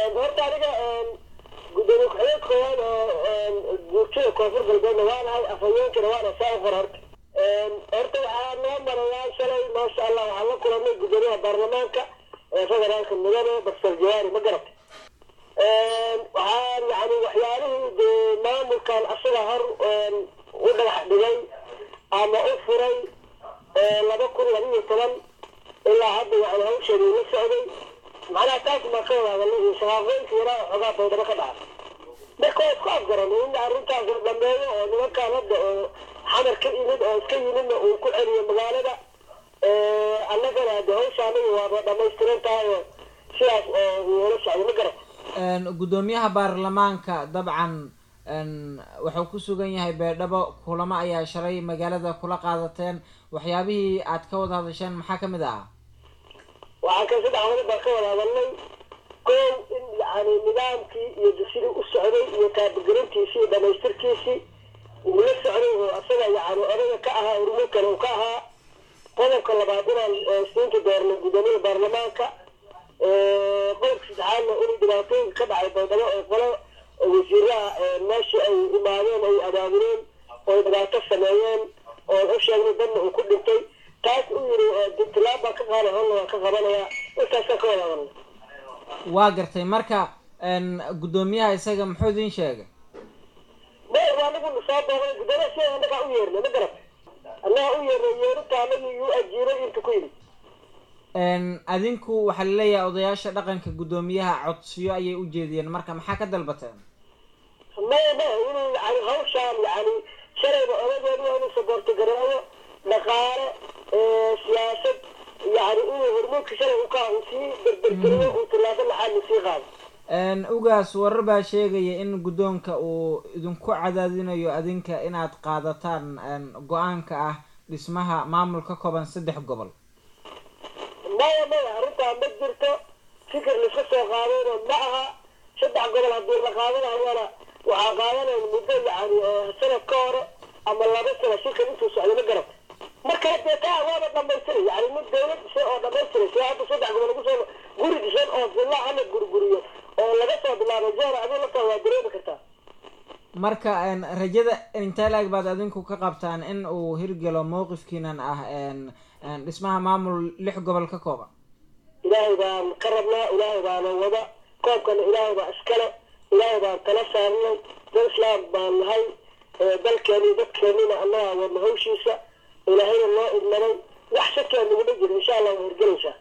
horta aniga gudoomiye ku-xigeenka koowaad oo guurtida koonfur galbeedna waan ahay afhayeenkana waan saa u qor horta waxaa noo marayaa shalay maasha allah waxaan la kulanay gudoomiyaha baarlamaanka ee federaalka mudane doctor jawaari ma garatay waxaan yani waxyaalihii dee maamulkan asaga hor u dhagax dhigay ama u furay 2012 ilaa hadda yani hawsheedii la socday macnaha taas ma ka wada hadalay shaqooyinka yaraa xogaa baydhabo ka dhaca marka waa isku afgaran in arrintaas la dhameeyo oo nimankaan hadda oo xamar ka imid oo iska yimidna uu ku celiyo magaalada annagana de hawsha aniga waaba dhamaystiran tahay oo sidaas oo wala socday ma garat gudoomiyaha baarlamaanka dabcan wuxuu ku sugan yahay baydhabo kulamo ayaa shalay magaalada kula qaadateen waxyaabihii aad ka wada hadasheen maxaa kamid ah waxaan ka saddex wada baan ka wada hadalnay kow in yani nidaamkii iyo sidii u socday iyo taabagelintiisii iyo dhamaystirkiisii uu la socday oo asaga yani odaga ka ahaa urmo kale uu ka ahaa qodobka labaad inaan siinta doornay gudoomiyaha baarlamaanka qodobka saddexaadna inuu dhibaatooyinka ka dhacay baydhabo oo qolo wasiiraha meeshii ay imaadeen ay abaabuleen oo dhibaato sameeyeen oo u sheegnay dadna uu ku dhintay taas uu yiri tilaab baan ka qaaday howlna waan ka qabanayaa intaasaan ka wada hadalnay waa gartay marka gudoomiyaha isaga muxuu idin sheegay waa anigu soo booqday gudoomiyaha si annagaa u yeernay ma garat annaga u yeernay yeerinta anagii yuu ajiiray inta ku yimid adinku waxaa laleeyahay odayaasha dhaqanka gudoomiyaha codsiyo ayay u jeediyeen marka maxaa ka dalbateen maya inuu yani hawshaan yani shalayba odageedu waa inuu saboorto gareeyo dhaqaale siyaasad yani inuu hormuudka shalay uu sii berbergeliyo uu tilaabo laxaadna sii qaado ugaas warar baa sheegaya in guddoonka uu idinku cadaadinayo adinka inaad qaadataan go-aanka ah dhismaha maamul ka kooban 3 gobol maya arrintaa ma jirto fikir liska soo qaadayna ma aha 3 gobol haddii la qaadanayana waxaa qaadanaya muddo yani sanad ka hore ama 2 sano shirkan intuu socday ma garata marka dee taa waaba dhamaystiray yani mid dawlad dhisay oo dhamaystiray si hadda 3 gobol lagu soo guri dhisan oo villa hala gurguriyo oo laga soo bilaabo jeera adii laftaa waa dareemi kartaa marka rajada intee laag baad adinku ka qabtaan in uu hirgalo mowqifkiinan ah dhismaha maamul 6 gobol ka kooban ilaahay baan ka rabnaa ilaahay baana wada koobkana ilaahay baa iskale ilaahay baan tala saarnay dad islaam baan nahay dalkeeni dadkeenina annagaa wadna hawshiisa ilaahayna loo idmaday wax shakiyaa naguma jiro insha allah waa hirgelaysaa